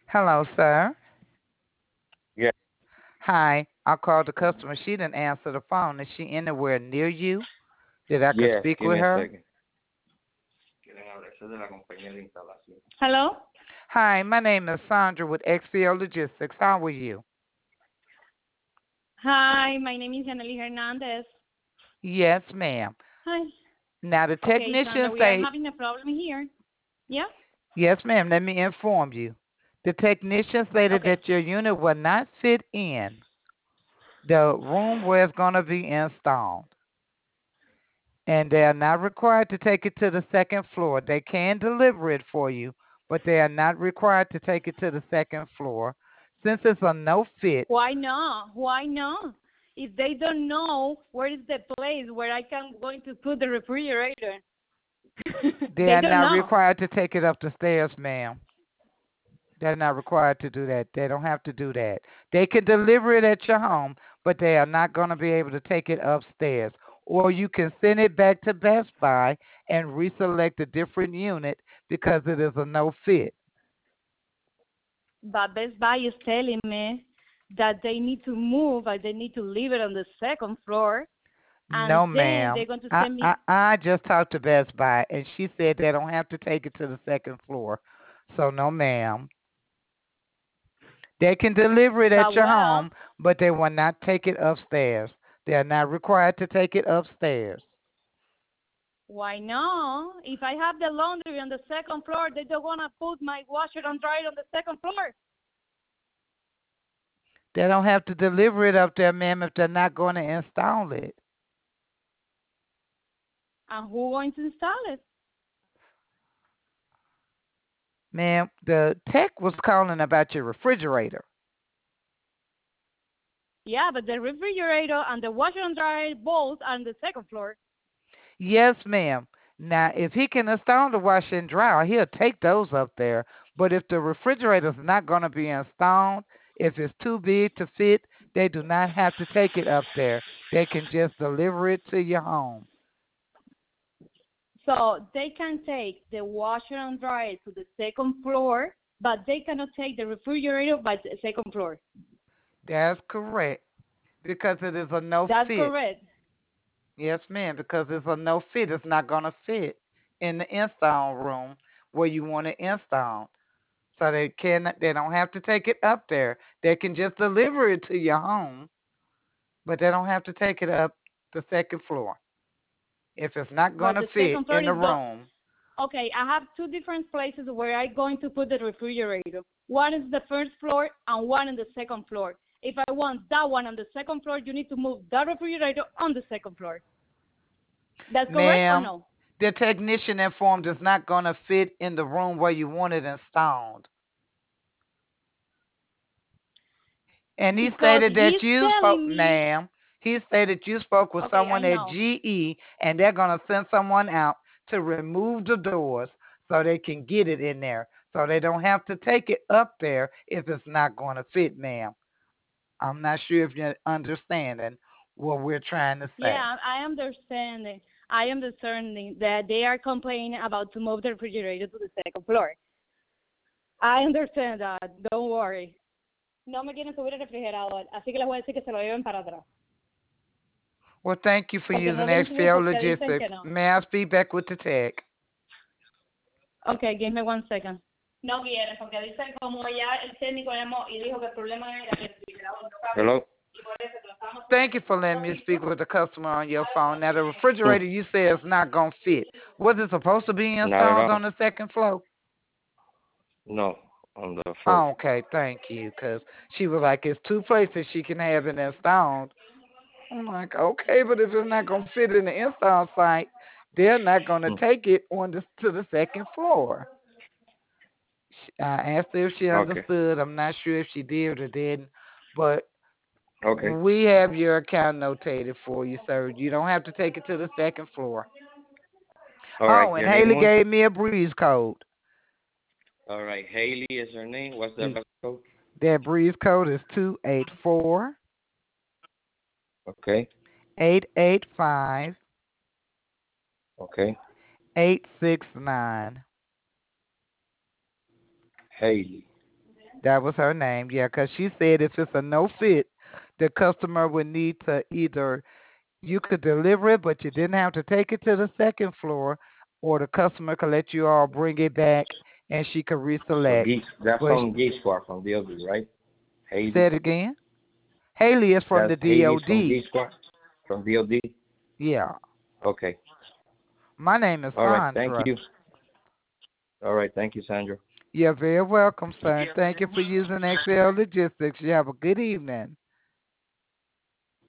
Hello, sir. Yeah, Hi. I called the customer. She didn't answer the phone. Is she anywhere near you that I could yes, speak give with me a her? second. Quieren hablar, eso es de la compañía de instalación. Hello? Hi, my name is Sandra with XPO Logistics. How are you? Hi, my name is Yaneli Hernandez. Yes, ma'am. Hi. Now the Okay, technician Sandra, we are say, having a problem here. Yeah? yes, ma'am. Let me inform you. The technician stated Okay. that your unit will not fit in the room where it's going to be installed. And they are not required to take it to the second floor. They can deliver it for you, but they are not required to take it to the second floor. Since it's a no fit, Why not? Why not? If they don't know where is the place where I can going to put the refrigerator, they they are don't not know. required to take it up the stairs, ma'am. They're not required to do that. They don't have to do that. They can deliver it at your home, but they are not going to be able to take it upstairs. Or you can send it back to Best Buy and reselect a different unit because it is a no fit. But Best Buy is telling me that they need to move, they need to leave it on the second floor, and No, then they're ma'am. going to I, send me. I I just talked to Best Buy and she said they don't have to take it to the second floor. So no, ma'am. They can deliver it at But your well, home, but they will not take it upstairs. They are not required to take it upstairs. why not? If I have the laundry on the second floor, they don't want to put my washer and dryer on the second floor. They don't have to deliver it up there, ma'am, if they're not going to install it. And who going to install it? Ma'am, the tech was calling about your refrigerator. Yeah, but the refrigerator and the washer and dryer both are on the second floor. Yes, ma'am. Now, if he can install the washer and dryer, he'll take those up there. But if the refrigerator's not going to be installed, if it's too big to fit, they do not have to take it up there. They can just deliver it to your home. So they can take the washer and dryer to the second floor, but they cannot take the refrigerator by the second floor. That's correct. Because it is a no That's fit. correct. Yes, ma'am. Because it's a no fit. It's not going to fit in the install room where you want it installed. So they don't have to take it up there. They can just deliver it to your home, but they don't have to take it up the second floor if it's not going But to the fit second floor in the is the room. okay. I have two different places where I'm going to put the refrigerator. One is the first floor and one in the second floor. If I want that one on the second floor, you need to move that refrigerator on the second floor. That's correct or Ma'am, no? the technician informed it's not going to fit in the room where you want it installed. And he Because stated he's that you spoke, telling me, ma'am. He stated you spoke with okay, I someone at know. GE and they're going to send someone out to remove the doors so they can get it in there. So they don't have to take it up there if it's not going to fit, ma'am. I'm not sure if you're understanding what we're trying to say. Yeah, I understand. I am discerning that they are complaining about to move the refrigerator to the second floor. I understand that. Don't worry. No me quieren subir el refrigerador, así que les voy a decir que se lo lleven para atrás. Well, thank you for Porque no using lo quieren subir XPO porque dicen Logistics. que no. May I speak back with the tech? Okay, give me 1 second. No quieren porque dicen como ya el técnico llamó y dijo que el problema era que el refrigerador no cabía Hello? y por eso tratamos de Thank you poner for letting otro me sitio. speak with the customer on your phone. Now, the Mm. refrigerator you say is not going to fit. Was it supposed to be Not at installed all. on the second floor? No, on the first. Oh, okay, thank you. Because she was like, it's two places she can have it installed. I'm like, okay, but if it's not going to fit in the install site, they're not going to Mm. take it to the second floor. I asked her if she Okay. understood. I'm not sure if she did or didn't, but Okay. we have your account notated for you, sir. You don't have to take it to the second floor. All right. Oh, and Your name Haley was? gave me a breeze code. All right. Haley is her name. What's the Y- best code? That breeze code is 284 Okay. 885 Okay. 869. Haley. That was her name. Yeah, because she said if it's a no fit, the customer would need to either you could deliver it, but you didn't have to take it to the second floor, or the customer could let you all bring it back and she could So reselect. that's But from G Squad from DOD, right? Haley. say it again. Haley is from That's the Haley's from DOD. G Squad from DOD. Yeah. Okay. My name is All right. Thank Sandra. you. All right. Thank you, Sandra. You're very welcome, son. Thank you for using XL Logistics. You have a good evening.